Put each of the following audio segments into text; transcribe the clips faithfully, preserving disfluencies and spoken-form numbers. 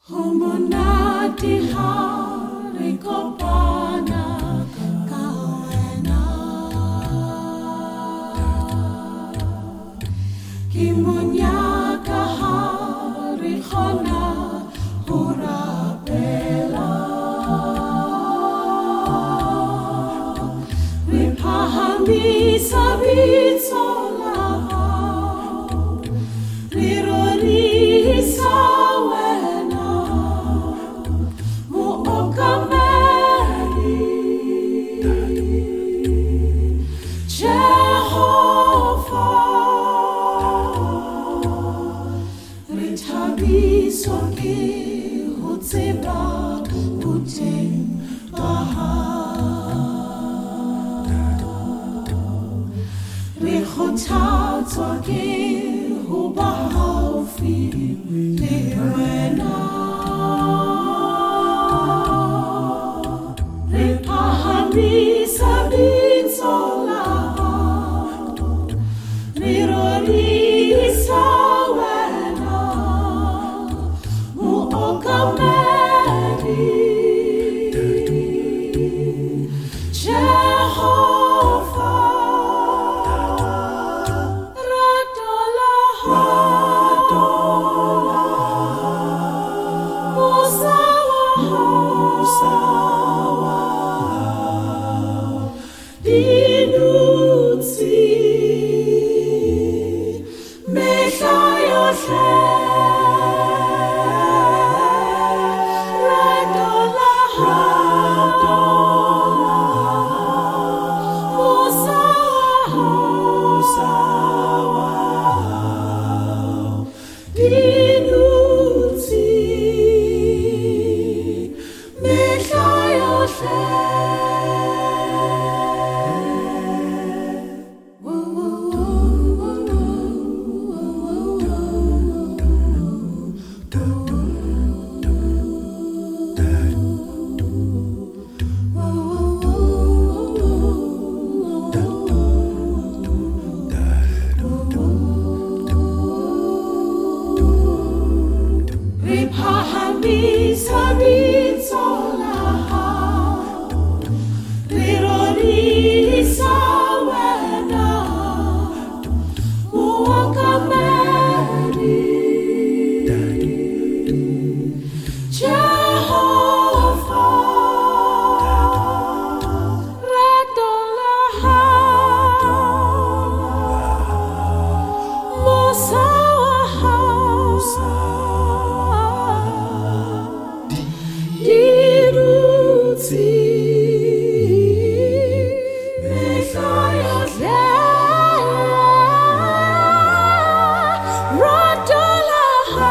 Humunati hari kopana kawena Kimunya kahari khona hurabela Ripahami sabitsola Rirori sawena Muokameli Jehovah Ritabiso ki hutseba putin baha Richotatwa ki hubahaufi liwena Ripahami sabitsola Rirori sawena Muokameli Jehovah Ripahami sabitsola Rirori sawena Muokameli Jehovah Radolaha Musawaha Diruti Messiah Radolaha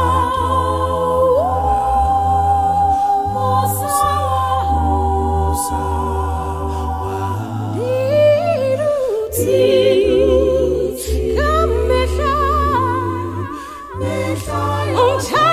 Musawaha Diruti Come Messiah Messiah